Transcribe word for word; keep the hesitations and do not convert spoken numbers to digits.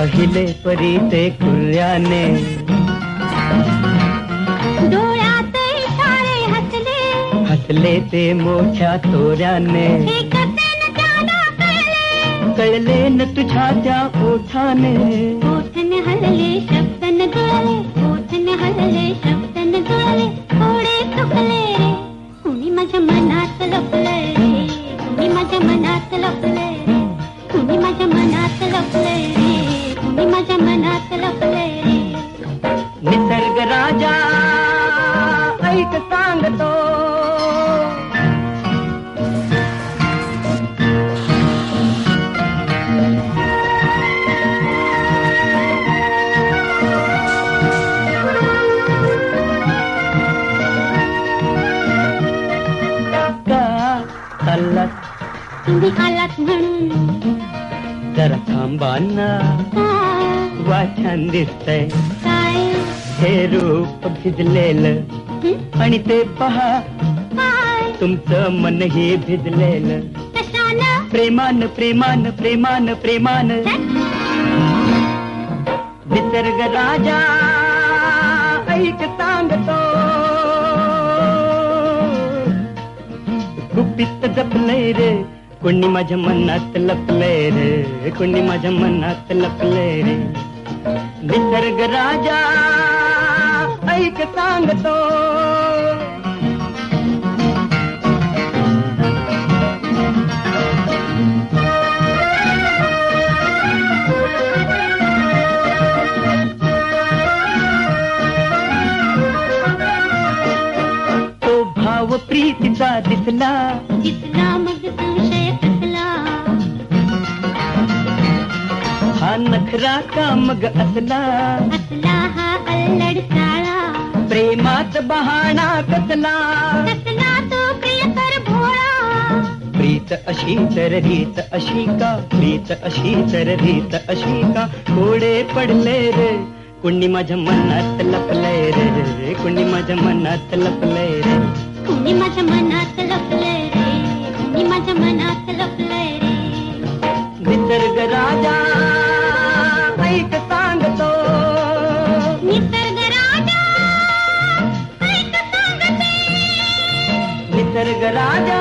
पाहिले परी ते कुर्याने, डोळ्यात इशारे हसले, हसले ते मोठ्या तोऱ्याने, हे कसे न त्याला कळले, कळले न तुझ्या त्या ओठाने. ओठने हलले शब्द न जुळले, ओठने हलले शब्द न जुळले, थोडे चुकले रे, कुणी माझ्या मनात लपले रे, कुणी माझ्या मनात लपले रे, कुणी माझ्या मनात लपले रे, कुणी माझ्या मनात लपले रे. निसर्ग राजा ऐक सांगतो, तुम्ही आलात म्हणून जरा थांबा ना, काय वा छान दिसतंय काय हे रूप भिजलेलं, हं? आणि ते पहा काय तुमचं मनही भिजलेलं. कशानं प्रेमान प्रेमान प्रेमान प्रेमान. निसर्ग राजा ऐक सांगतो, गुपित जपलंय रे, कोणी माझ्या मनात लपलंय रे, कोणी माझ्या मनात लपलंय रे. निसर्ग राजा ऐक सांगतो, तो भाव प्रीतीचा दिसला, दिसला मग संशय कसला, हा नखरा का मग असला, असला हा अल्लड साळा, प्रेमात बहाणा कसला, कसला तो प्रियकर भोळा. प्रीत अशी तर रीत अशी का, प्रीत अशी तर रीत अशी का, कोडे पडले रे, कुणी माझ्या मनात लपलंय रे, कुणी माझ्या मनात लपलंय रे, कुणी माझ्या मनात लपले रे, कुणी माझ्या मनात लपले रे. निसर्ग राजा ऐक सांगतो, निसर्ग राजा ऐक सांगते, निसर्ग राजा